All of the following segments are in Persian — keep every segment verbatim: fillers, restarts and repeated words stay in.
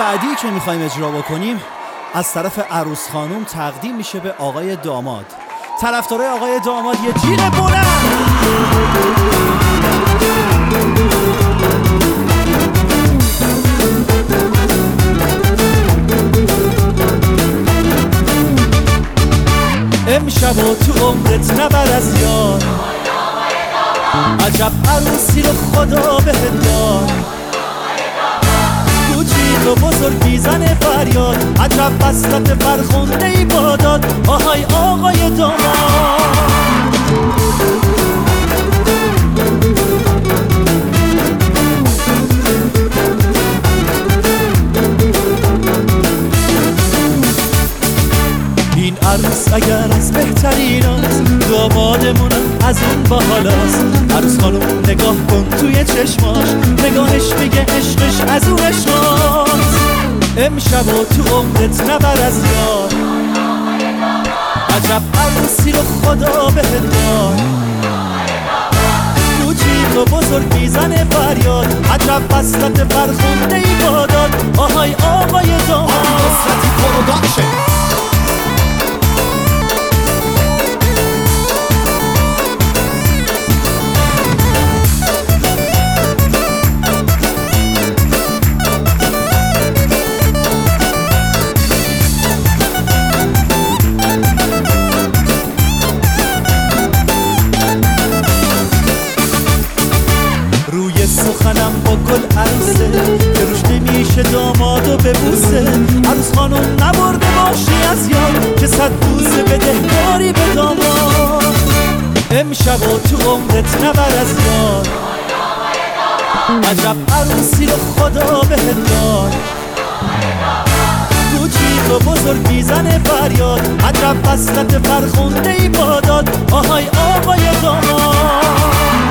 بعدی که میخوایم اجرا بکنیم از طرف عروس خانم تقدیم میشه به آقای داماد. طرفدارای آقای داماد یه جیغ بلند. امشب و تو عمرت نبر از یار، عجب عروسی رو خدا بهت داد. کوچیک و بزرگ میزنه فریاد، عجب وصلت فرخنده ای باداد. آهای آقای داماد، این عروس اگر از بهتریناست، دامادمونم از اون باحالاست. عروس خانم نگاه کن توی چشماش، نگاهش میگه عشقش از اون عشقاست. امشب و تو عمرت نبر از یار، عجب عروسی رو خدا بهت داد. کوچیک و بزرگ میزنه فریاد، عجب وصلت فرخنده ای باداد. آهای آقای داماد، سخنم با گل عروسه که روش نمیشه دامادو ببوسه. عروس خانم نبرده باشی از یاد، که صد بوسه بده داری به داماد. امشب و تو عمرت نبر از یار، عجب عروسی رو خدا بهت داد. کوچیک و بزرگ میزنه فریاد، عجب وصلت فرخنده ای باداد. آهای آقای داماد،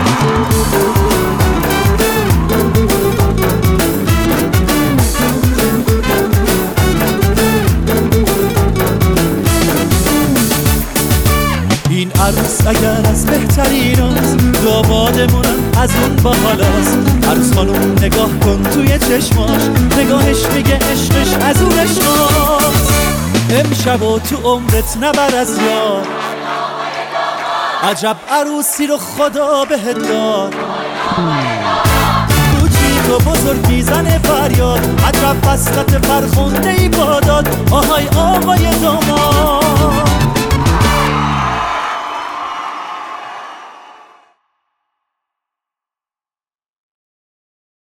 این عروس اگر از بهتریناست، دامادمونم از اون باحالاست. عروس خانم نگاه کن توی چشماش، نگاهش میگه عشقش از اون عشقاست. امشب و تو عمرت نبر از یار، عجب عروسی رو خدا بهت داد. کوچیک و بزرگ میزنه فریاد، عجب وصلت فرخنده ای باداد. آهای آقای داماد.